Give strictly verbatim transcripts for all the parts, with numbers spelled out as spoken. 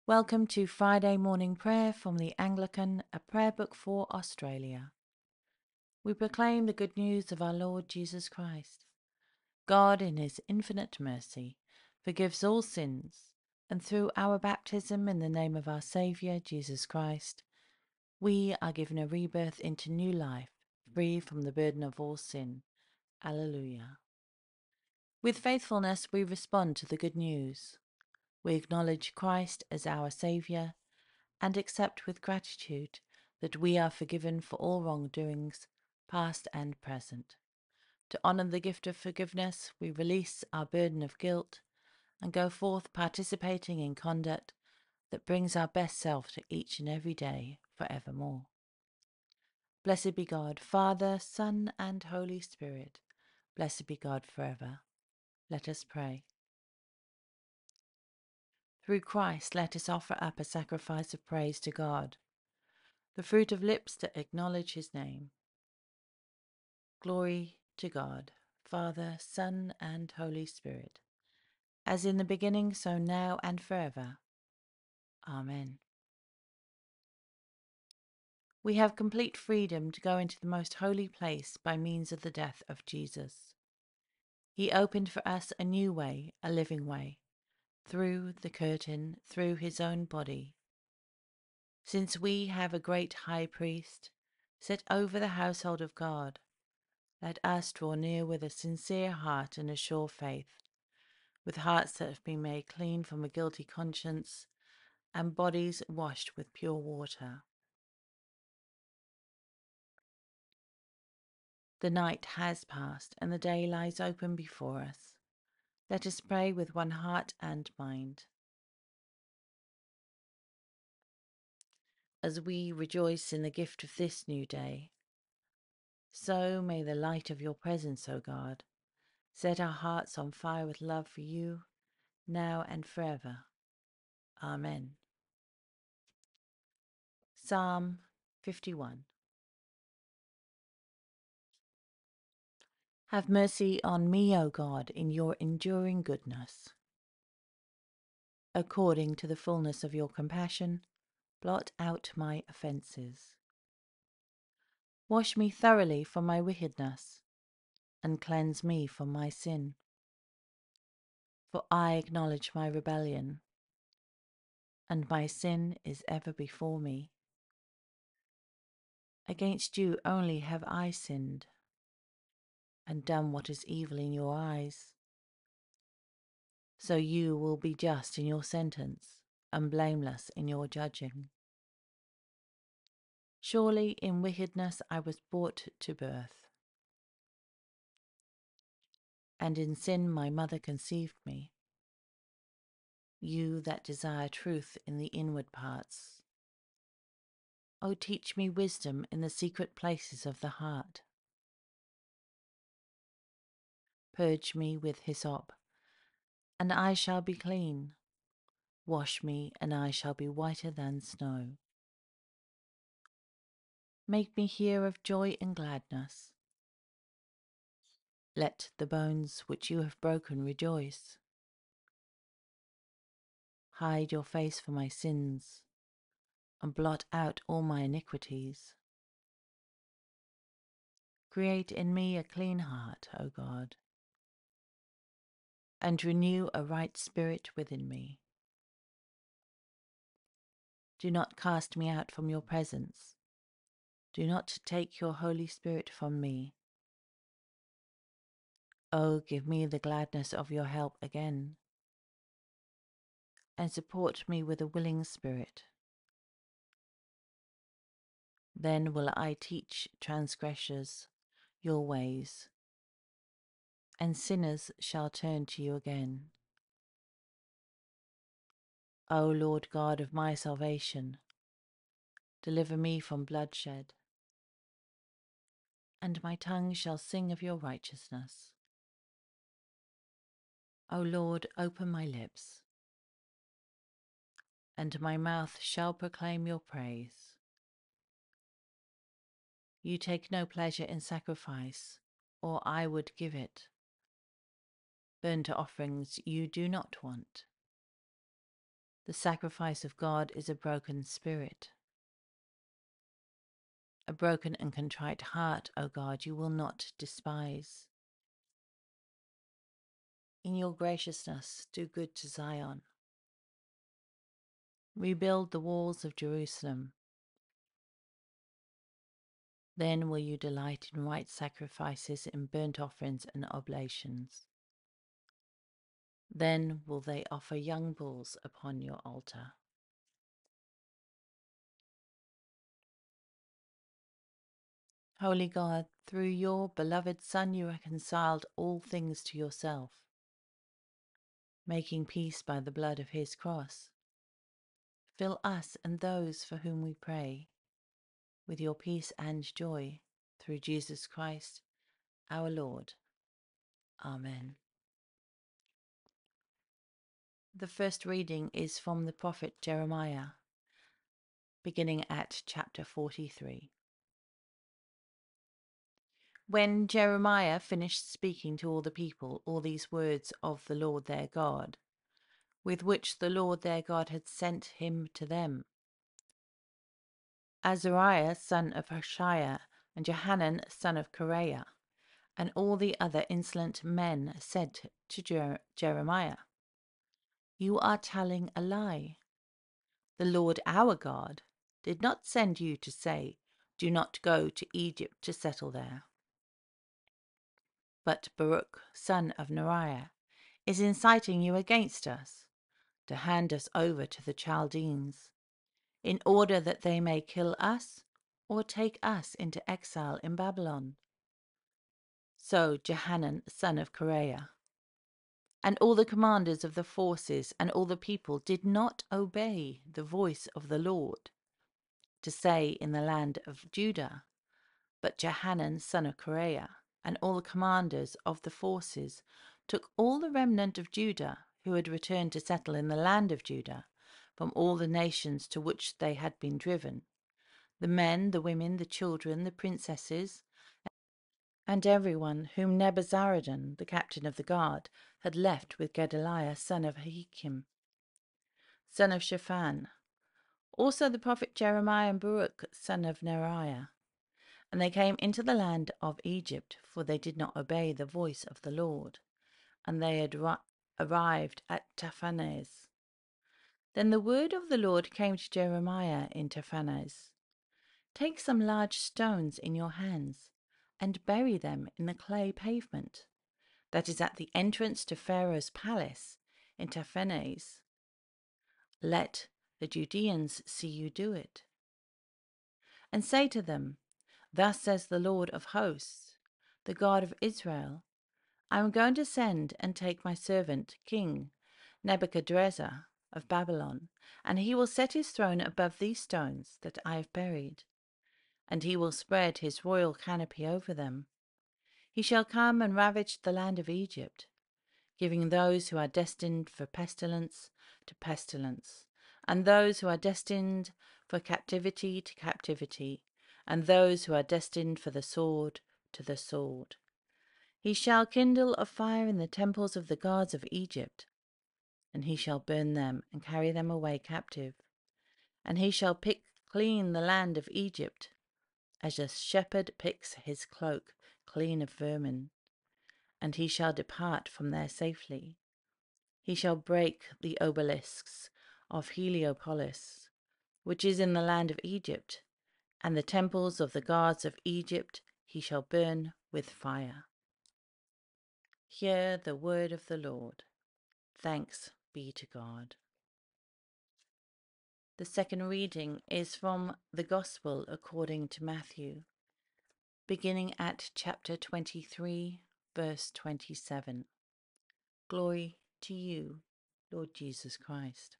Welcome to Friday morning prayer from the Anglican, a prayer book for Australia. We proclaim the good news of our Lord Jesus Christ. God, in his infinite mercy, forgives all sins, and through our baptism in the name of our Saviour, Jesus Christ, we are given a rebirth into new life, free from the burden of all sin. Alleluia. With faithfulness, we respond to the good news. We acknowledge Christ as our Saviour and accept with gratitude that we are forgiven for all wrongdoings, past and present. To honour the gift of forgiveness, we release our burden of guilt and go forth participating in conduct that brings our best self to each and every day forevermore. Blessed be God, Father, Son, and Holy Spirit. Blessed be God forever. Let us pray. Through Christ, let us offer up a sacrifice of praise to God, the fruit of lips that acknowledge his name. Glory to God, Father, Son, and Holy Spirit, as in the beginning, so now, and forever. Amen. We have complete freedom to go into the most holy place by means of the death of Jesus. He opened for us a new way, a living way, through the curtain, through his own body. Since we have a great high priest set over the household of God, let us draw near with a sincere heart and a sure faith, with hearts that have been made clean from a guilty conscience, and bodies washed with pure water. The night has passed, and the day lies open before us. Let us pray with one heart and mind. As we rejoice in the gift of this new day, so may the light of your presence, O God, set our hearts on fire with love for you, now and forever. Amen. Psalm fifty-one. Have mercy on me, O God, in your enduring goodness. According to the fullness of your compassion, blot out my offences. Wash me thoroughly from my wickedness, and cleanse me from my sin. For I acknowledge my rebellion, and my sin is ever before me. Against you only have I sinned, and done what is evil in your eyes. So you will be just in your sentence, and blameless in your judging. Surely in wickedness I was brought to birth, and in sin my mother conceived me. You that desire truth in the inward parts, O teach me wisdom in the secret places of the heart. Purge me with hyssop, and I shall be clean. Wash me, and I shall be whiter than snow. Make me hear of joy and gladness. Let the bones which you have broken rejoice. Hide your face from my sins, and blot out all my iniquities. Create in me a clean heart, O God, and renew a right spirit within me. Do not cast me out from your presence. Do not take your Holy Spirit from me. Oh, give me the gladness of your help again, and support me with a willing spirit. Then will I teach transgressors your ways, and sinners shall turn to you again. O Lord God of my salvation, deliver me from bloodshed, and my tongue shall sing of your righteousness. O Lord, open my lips, and my mouth shall proclaim your praise. You take no pleasure in sacrifice, or I would give it. Burnt offerings you do not want. The sacrifice of God is a broken spirit. A broken and contrite heart, O God, you will not despise. In your graciousness, do good to Zion. Rebuild the walls of Jerusalem. Then will you delight in right sacrifices, in burnt offerings and oblations. Then will they offer young bulls upon your altar. Holy God, through your beloved Son you reconciled all things to yourself, making peace by the blood of his cross. Fill us and those for whom we pray with your peace and joy, through Jesus Christ, our Lord. Amen. The first reading is from the prophet Jeremiah, beginning at chapter forty-three. When Jeremiah finished speaking to all the people all these words of the Lord their God, with which the Lord their God had sent him to them, Azariah son of Hoshaiah and Johanan son of Kareah, and all the other insolent men said to Jer- Jeremiah, "You are telling a lie. The Lord our God did not send you to say, 'Do not go to Egypt to settle there.' But Baruch son of Neriah is inciting you against us, to hand us over to the Chaldeans, in order that they may kill us or take us into exile in Babylon." So Johanan son of Kareah and all the commanders of the forces and all the people did not obey the voice of the Lord to say in the land of Judah, but Johanan son of Kareah and all the commanders of the forces took all the remnant of Judah who had returned to settle in the land of Judah from all the nations to which they had been driven, the men, the women, the children, the princesses, and everyone whom Nebuzaradan, the captain of the guard, had left with Gedaliah son of Ahikam, son of Shaphan, also the prophet Jeremiah and Baruch son of Neriah. And they came into the land of Egypt, for they did not obey the voice of the Lord, and they had ri- arrived at Taphanes. Then the word of the Lord came to Jeremiah in Taphanes. "Take some large stones in your hands, and bury them in the clay pavement that is at the entrance to Pharaoh's palace in Taphanes. Let the Judeans see you do it. And say to them, 'Thus says the Lord of hosts, the God of Israel, I am going to send and take my servant, King Nebuchadrezzar of Babylon, and he will set his throne above these stones that I have buried, and he will spread his royal canopy over them. He shall come and ravage the land of Egypt, giving those who are destined for pestilence to pestilence, and those who are destined for captivity to captivity, and those who are destined for the sword to the sword. He shall kindle a fire in the temples of the gods of Egypt, and he shall burn them and carry them away captive. And he shall pick clean the land of Egypt, as a shepherd picks his cloak clean of vermin, and he shall depart from there safely. He shall break the obelisks of Heliopolis, which is in the land of Egypt, and the temples of the gods of Egypt he shall burn with fire." Hear the word of the Lord. Thanks be to God. The second reading is from the Gospel according to Matthew, beginning at chapter twenty-three, verse twenty-seven. Glory to you, Lord Jesus Christ.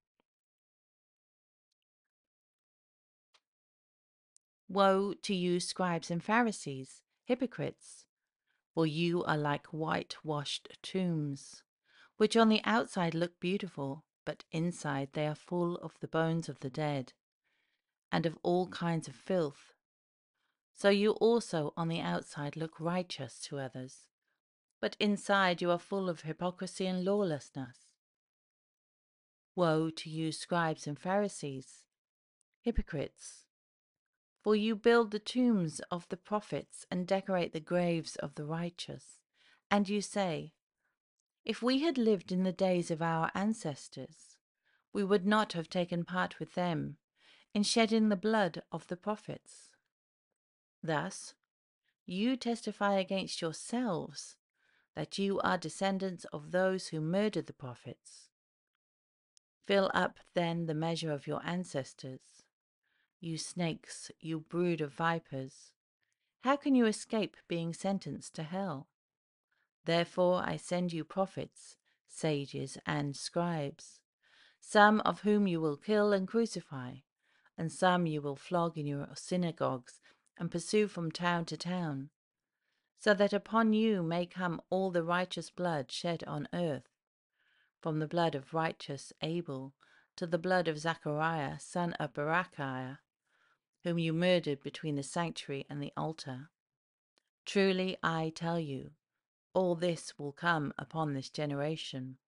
Woe to you, scribes and Pharisees, hypocrites! For you are like whitewashed tombs, which on the outside look beautiful, but inside they are full of the bones of the dead, and of all kinds of filth. So you also on the outside look righteous to others, but inside you are full of hypocrisy and lawlessness. Woe to you, scribes and Pharisees, hypocrites! For you build the tombs of the prophets and decorate the graves of the righteous. And you say, if we had lived in the days of our ancestors, we would not have taken part with them in shedding the blood of the prophets. Thus, you testify against yourselves that you are descendants of those who murdered the prophets. Fill up then the measure of your ancestors. You snakes, you brood of vipers, how can you escape being sentenced to hell? Therefore I send you prophets, sages, and scribes, some of whom you will kill and crucify, and some you will flog in your synagogues and pursue from town to town, so that upon you may come all the righteous blood shed on earth, from the blood of righteous Abel to the blood of Zachariah, son of Berechiah, whom you murdered between the sanctuary and the altar. Truly I tell you, all this will come upon this generation.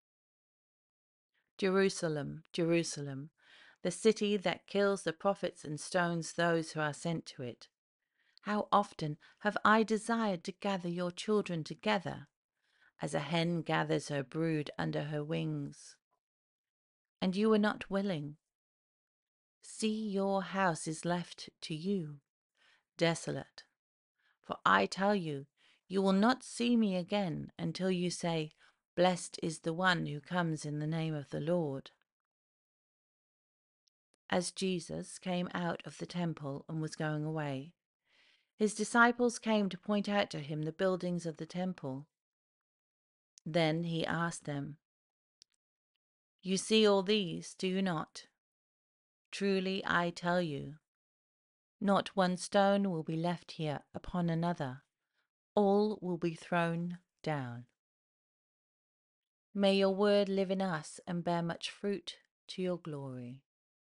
Jerusalem, Jerusalem, the city that kills the prophets and stones those who are sent to it. How often have I desired to gather your children together, as a hen gathers her brood under her wings, and you were not willing. See, your house is left to you, desolate. For I tell you, you will not see me again until you say, blessed is the one who comes in the name of the Lord. As Jesus came out of the temple and was going away, his disciples came to point out to him the buildings of the temple. Then he asked them, you see all these, do you not? Truly I tell you, not one stone will be left here upon another. All will be thrown down. May your word live in us and bear much fruit to your glory.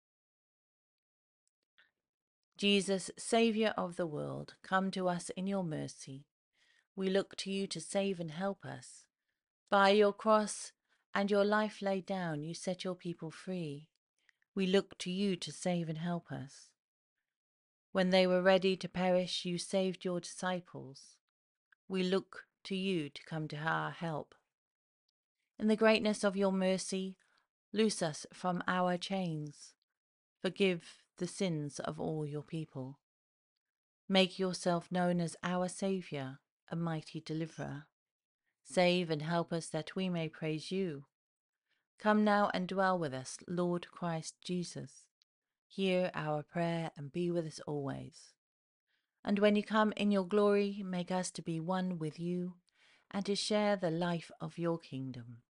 Jesus, Saviour of the world, come to us in your mercy. We look to you to save and help us. By your cross and your life laid down, you set your people free. We look to you to save and help us. When they were ready to perish, you saved your disciples. We look to you to come to our help. In the greatness of your mercy, loose us from our chains. Forgive the sins of all your people. Make yourself known as our Saviour, a mighty deliverer. Save and help us that we may praise you. Come now and dwell with us, Lord Christ Jesus. Hear our prayer and be with us always. And when you come in your glory, make us to be one with you and to share the life of your kingdom.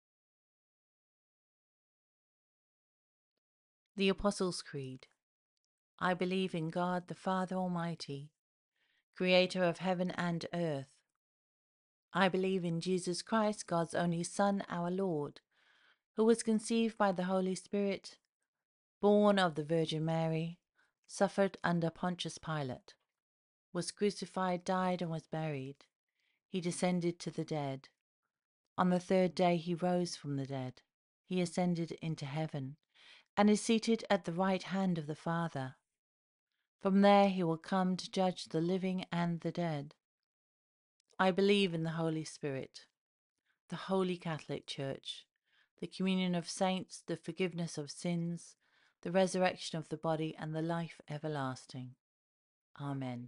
The Apostles' Creed. I believe in God the Father Almighty, creator of heaven and earth. I believe in Jesus Christ, God's only Son, our Lord, who was conceived by the Holy Spirit, born of the Virgin Mary, suffered under Pontius Pilate, was crucified, died, and was buried. He descended to the dead. On the third day he rose from the dead. He ascended into heaven, and is seated at the right hand of the Father. From there he will come to judge the living and the dead. I believe in the Holy Spirit, the Holy Catholic Church, the communion of saints, the forgiveness of sins, the resurrection of the body, and the life everlasting. Amen.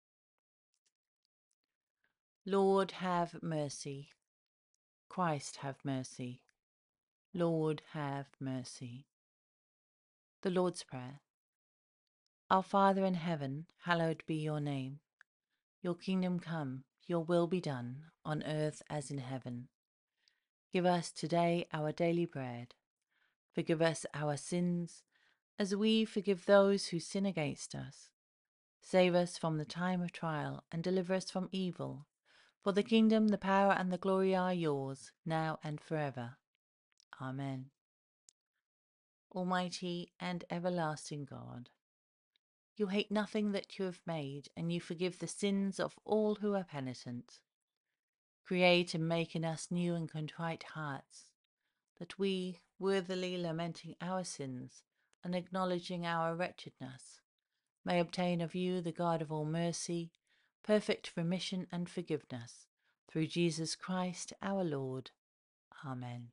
Lord, have mercy. Christ, have mercy. Lord, have mercy. The Lord's Prayer. Our Father in heaven, hallowed be your name. Your kingdom come, your will be done, on earth as in heaven. Give us today our daily bread. Forgive us our sins, as we forgive those who sin against us. Save us from the time of trial, and deliver us from evil. For the kingdom, the power, and the glory are yours, now and forever. Amen. Almighty and everlasting God, you hate nothing that you have made, and you forgive the sins of all who are penitent. Create and make in us new and contrite hearts, that we, worthily lamenting our sins and acknowledging our wretchedness, may obtain of you, the God of all mercy, perfect remission and forgiveness, through Jesus Christ our Lord. Amen.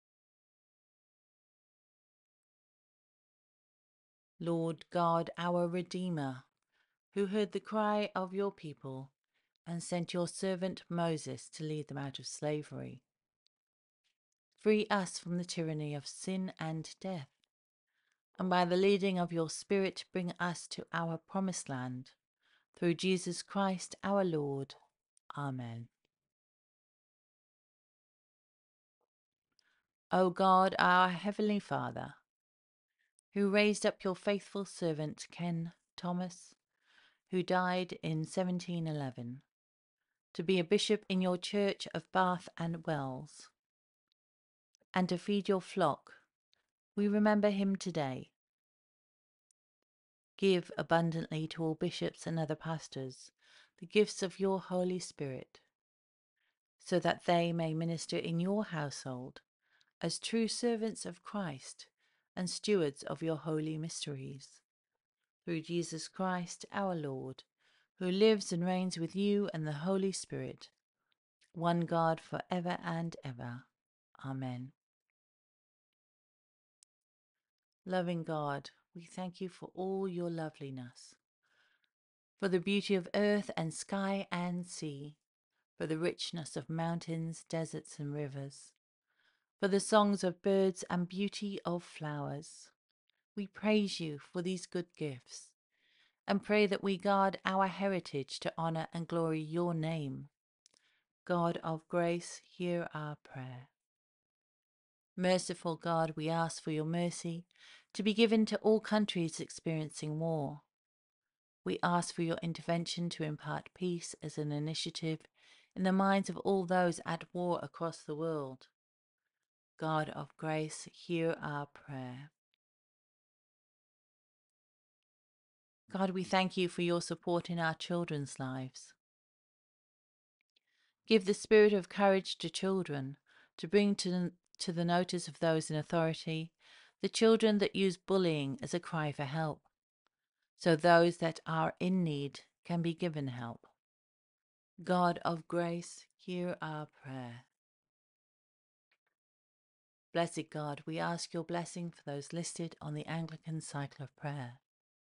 Lord God, our Redeemer, who heard the cry of your people and sent your servant Moses to lead them out of slavery, free us from the tyranny of sin and death, and by the leading of your Spirit bring us to our promised land, through Jesus Christ our Lord. Amen. O God, our Heavenly Father, who raised up your faithful servant Ken Thomas, who died in seventeen eleven, to be a bishop in your church of Bath and Wells, and to feed your flock, we remember him today. Give abundantly to all bishops and other pastors the gifts of your Holy Spirit, so that they may minister in your household as true servants of Christ and stewards of your holy mysteries. Through Jesus Christ our Lord, who lives and reigns with you and the Holy Spirit, one God for ever and ever. Amen. Loving God, we thank you for all your loveliness, for the beauty of earth and sky and sea, for the richness of mountains, deserts and rivers, for the songs of birds and beauty of flowers. We praise you for these good gifts and pray that we guard our heritage to honour and glory your name. God of grace, hear our prayer. Merciful God, we ask for your mercy to be given to all countries experiencing war. We ask for your intervention to impart peace as an initiative in the minds of all those at war across the world. God of grace, hear our prayer. God, we thank you for your support in our children's lives. Give the spirit of courage to children to bring to, to the notice of those in authority the children that use bullying as a cry for help, so those that are in need can be given help. God of grace, hear our prayer. Blessed God, we ask your blessing for those listed on the Anglican Cycle of Prayer.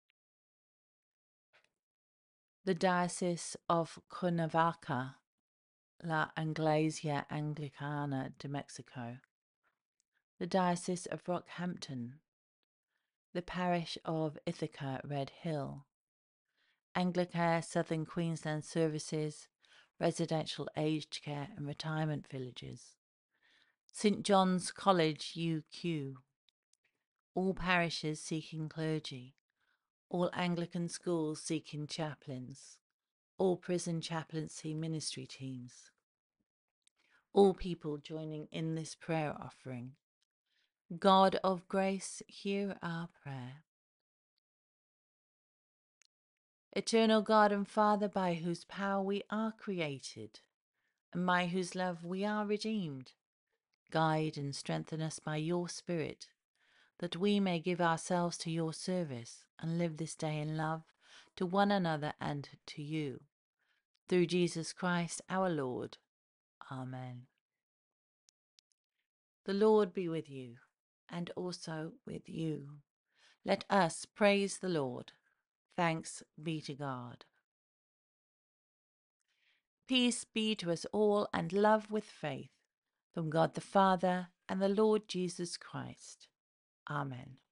The Diocese of Cuernavaca, La Iglesia Anglicana de Mexico. The Diocese of Rockhampton. The Parish of Ithaca, Red Hill. Anglicare Southern Queensland Services, Residential Aged Care and Retirement Villages. St John's College U Q. All parishes seeking clergy. All Anglican schools seeking chaplains. All prison chaplaincy ministry teams. All people joining in this prayer offering. God of grace, hear our prayer. Eternal God and Father, by whose power we are created, and by whose love we are redeemed, guide and strengthen us by your Spirit, that we may give ourselves to your service and live this day in love to one another and to you. Through Jesus Christ our Lord. Amen. The Lord be with you, and also with you. Let us praise the Lord. Thanks be to God. Peace be to us all, and love with faith, from God the Father and the Lord Jesus Christ. Amen.